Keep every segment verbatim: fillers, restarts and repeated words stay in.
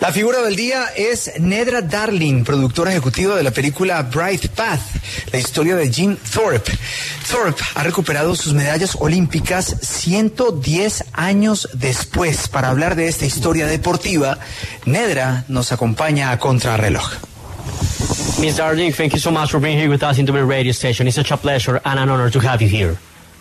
La figura del día es Nedra Darling, productora ejecutiva de la película Bright Path, la historia de Jim Thorpe. Thorpe ha recuperado sus medallas olímpicas ciento diez años después. Para hablar de esta historia deportiva, Nedra nos acompaña a contrarreloj. Miss Darling, thank you so much for being here with us in the radio station. It's such a pleasure and an honor to have you here.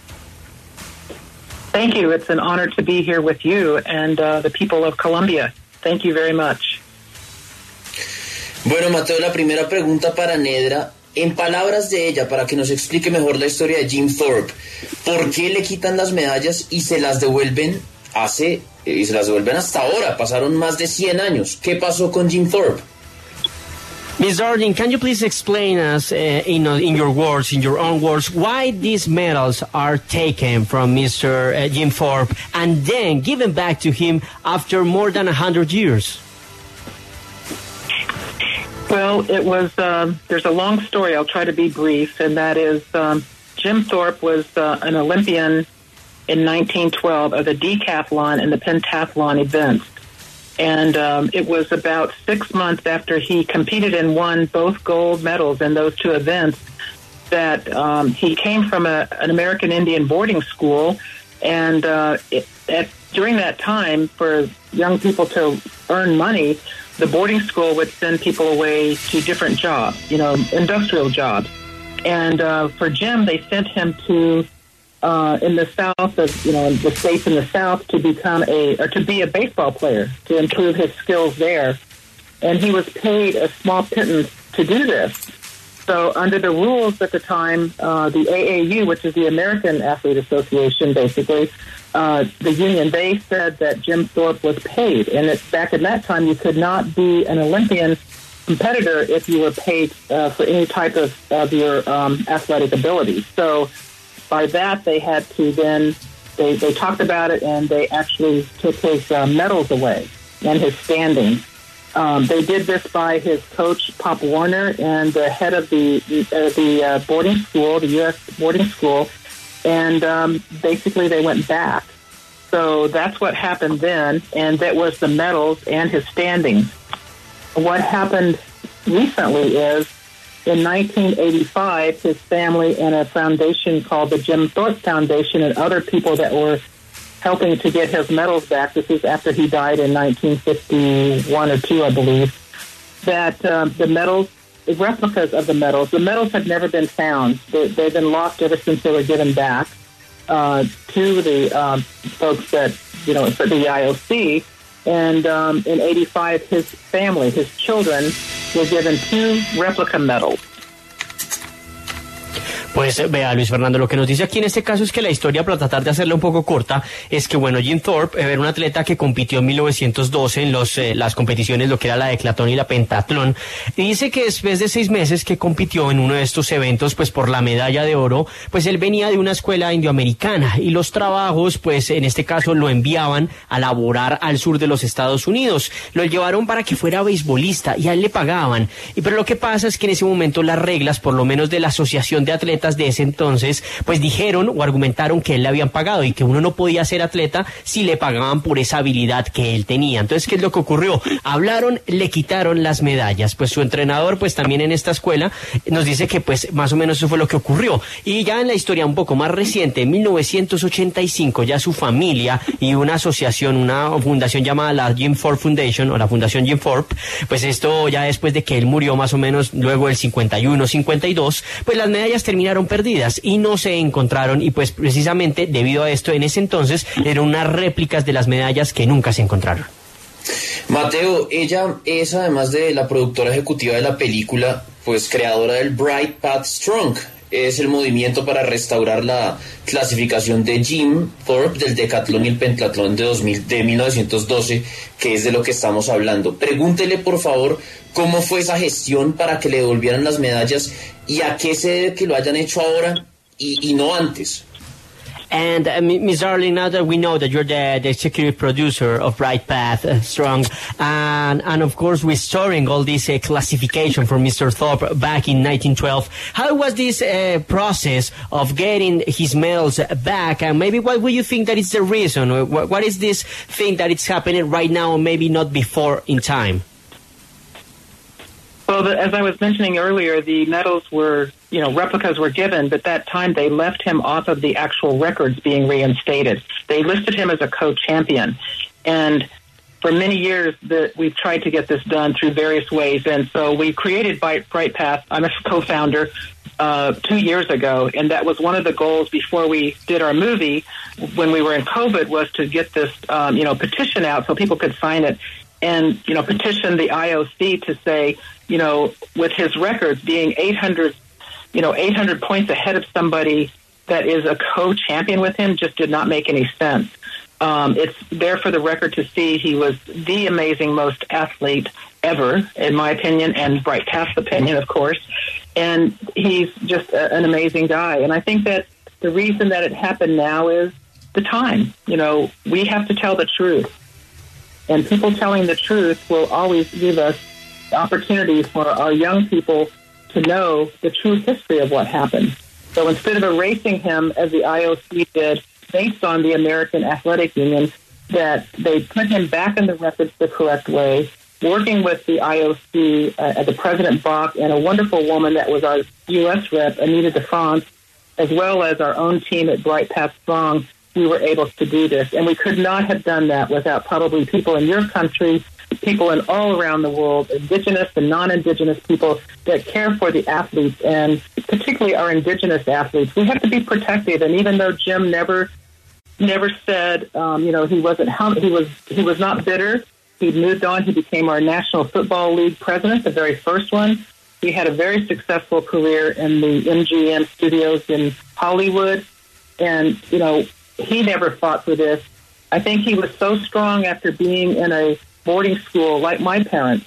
Thank you. It's an honor to be here with you and uh, the people of Colombia. Thank you very much. Bueno, Mateo, la primera pregunta para Nedra. En palabras de ella, para que nos explique mejor la historia de Jim Thorpe, ¿por qué le quitan las medallas y se las devuelven hace, y se las devuelven hasta ahora? Pasaron más de cien años. ¿Qué pasó con Jim Thorpe? Miss Darling, can you please explain us, uh, in, uh, in your words, in your own words, why these medals are taken from Mister Uh, Jim Thorpe and then given back to him after more than a hundred years? Well, it was, um, there's a long story. I'll try to be brief, and that is um, Jim Thorpe was uh, an Olympian in nineteen twelve of the decathlon and the pentathlon events. And um, it was about six months after he competed and won both gold medals in those two events that um, he came from a, an American Indian boarding school. And uh, it, at, during that time, for young people to earn money, the boarding school would send people away to different jobs, you know, industrial jobs. And uh, for Jim, they sent him to Uh, in the south of, you know, the states in the south to become a, or to be a baseball player, to improve his skills there. And he was paid a small pittance to do this. So under the rules at the time, uh, the A A U, which is the American Athlete Association, basically, uh, the union, they said that Jim Thorpe was paid. And it, back in that time, you could not be an Olympian competitor if you were paid uh, for any type of, of your um, athletic ability. So by that, they had to then, they, they talked about it, and they actually took his uh, medals away and his standings. Um, they did this by his coach, Pop Warner, and the head of the uh, the uh, boarding school, the U S boarding school, and um, basically they went back. So that's what happened then, and that was the medals and his standings. What happened recently is, in nineteen eighty-five, his family and a foundation called the Jim Thorpe Foundation and other people that were helping to get his medals back, this is after he died in nineteen fifty-one or two, I believe, that uh, the medals, the replicas of the medals, the medals have never been found. They, they've been lost ever since they were given back uh, to the um, folks that, you know, for the I O C. And um, in eighty-five, his family, his children, were given two replica medals. Pues vea, Luis Fernando, lo que nos dice aquí en este caso es que la historia, para tratar de hacerla un poco corta, es que, bueno, Jim Thorpe era un atleta que compitió en mil novecientos doce en los, eh, las competiciones, lo que era la decathlon y la pentatlón, y dice que después de seis meses que compitió en uno de estos eventos, pues por la medalla de oro, pues él venía de una escuela indioamericana, y los trabajos, pues en este caso lo enviaban a laborar al sur de los Estados Unidos, lo llevaron para que fuera beisbolista, y a él le pagaban, y pero lo que pasa es que en ese momento las reglas, por lo menos de la Asociación de Atletas de ese entonces, pues dijeron o argumentaron que él le habían pagado y que uno no podía ser atleta si le pagaban por esa habilidad que él tenía. Entonces, ¿qué es lo que ocurrió? Hablaron, le quitaron las medallas. Pues su entrenador, pues también en esta escuela, nos dice que pues más o menos eso fue lo que ocurrió. Y ya en la historia un poco más reciente, en mil novecientos ochenta y cinco, ya su familia y una asociación, una fundación llamada la Jim Thorpe Foundation, o la Fundación Jim Thorpe, pues esto ya después de que él murió más o menos luego del cincuenta y uno, cincuenta y dos, pues las medallas terminaron perdidas y no se encontraron, y pues precisamente debido a esto en ese entonces eran unas réplicas de las medallas que nunca se encontraron. Mateo, ella es, además de la productora ejecutiva de la película, pues creadora del Bright Path Strong. Es el movimiento para restaurar la clasificación de Jim Thorpe del decatlón y el pentatlón de, dos mil, de mil novecientos doce, que es de lo que estamos hablando. Pregúntele, por favor, cómo fue esa gestión para que le devolvieran las medallas y a qué se debe que lo hayan hecho ahora y, y no antes. And uh, Miz Darling, now that we know that you're the, the executive producer of Bright Path uh, Strong, and and of course restoring all this uh, classification for Mister Thorpe back in nineteen twelve, how was this uh, process of getting his medals back? And maybe what would you think that is the reason? What, what is this thing that it's happening right now, and maybe not before in time? Well, the, as I was mentioning earlier, the medals were, you know, replicas were given, but that time they left him off of the actual records being reinstated. They listed him as a co-champion. And for many years, the, we've tried to get this done through various ways. And so we created Bright, Bright Path. I'm a co-founder uh, two years ago, and that was one of the goals before we did our movie when we were in COVID, was to get this, um, you know, petition out so people could sign it and, you know, petition the I O C to say, you know, with his records being eight hundred, you know, eight hundred points ahead of somebody that is a co-champion with him just did not make any sense. Um, it's there for the record to see. He was the amazing most athlete ever, in my opinion, and Bright Path's opinion, of course. And he's just a, an amazing guy. And I think that the reason that it happened now is the time. You know, we have to tell the truth. And people telling the truth will always give us opportunities for our young people to know the true history of what happened. So instead of erasing him, as the I O C did, based on the American Athletic Union, that they put him back in the records the correct way, working with the I O C, uh, the President Bach, and a wonderful woman that was our U S rep, Anita DeFrance, as well as our own team at Bright Path Strong, we were able to do this. And we could not have done that without probably people in your country, people in all around the world, indigenous and non-indigenous people that care for the athletes, and particularly our indigenous athletes. We have to be protective. And even though Jim never, never said, um, you know, he wasn't, he was, he was not bitter. He moved on. He became our National Football League president, the very first one. He had a very successful career in the M G M studios in Hollywood, and you know, he never fought for this. I think he was so strong after being in a boarding school like my parents.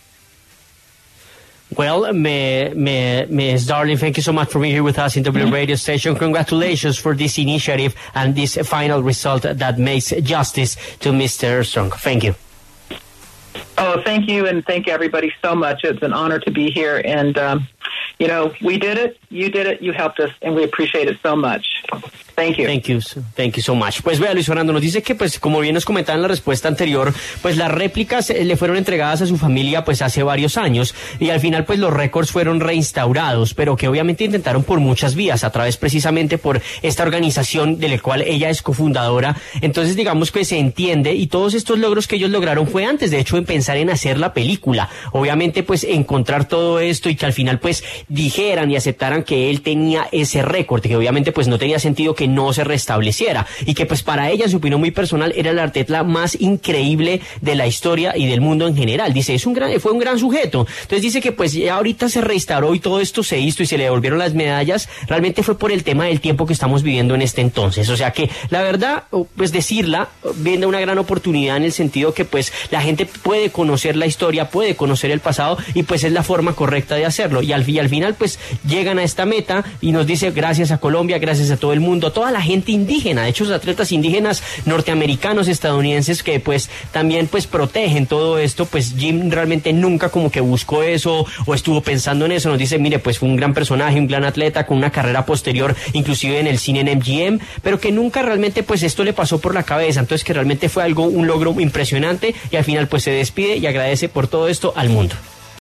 Well, Miz Darling, thank you so much for being here with us in W Radio Station. Congratulations for this initiative and this final result that makes justice to Mister Strong. Thank you. Oh, thank you, and thank everybody so much. It's an honor to be here, and um, you know, we did it, you did it, you helped us, and we appreciate it so much. Thank you. Thank you. Thank you so much. Pues vea, Luis Fernando nos dice que, pues, como bien nos comentaba en la respuesta anterior, pues las réplicas le fueron entregadas a su familia, pues, hace varios años, y al final, pues, los récords fueron reinstaurados, pero que obviamente intentaron por muchas vías, a través precisamente por esta organización de la cual ella es cofundadora. Entonces, digamos que se entiende, y todos estos logros que ellos lograron fue antes, de hecho, en pensar en hacer la película. Obviamente, pues, encontrar todo esto y que al final, pues, dijeran y aceptaran que él tenía ese récord, que obviamente, pues, no tenía sentido que no se restableciera, y que pues para ella, en su opinión muy personal, era el atleta más increíble de la historia y del mundo en general. Dice, es un gran, fue un gran sujeto. Entonces dice que pues ya ahorita se restauró y todo esto se hizo y se le devolvieron las medallas, realmente fue por el tema del tiempo que estamos viviendo en este entonces. O sea que la verdad, pues decirla, viene una gran oportunidad en el sentido que pues la gente puede conocer la historia, puede conocer el pasado, y pues es la forma correcta de hacerlo. Y al, y al final pues llegan a esta meta y nos dice, gracias a Colombia, gracias a todo el mundo, toda la gente indígena, de hecho los atletas indígenas norteamericanos, estadounidenses, que pues también pues protegen todo esto. Pues Jim realmente nunca como que buscó eso o estuvo pensando en eso. Nos dice, mire, pues fue un gran personaje, un gran atleta con una carrera posterior inclusive en el cine en M G M, pero que nunca realmente pues esto le pasó por la cabeza. Entonces que realmente fue algo, un logro impresionante, y al final pues se despide y agradece por todo esto al mundo.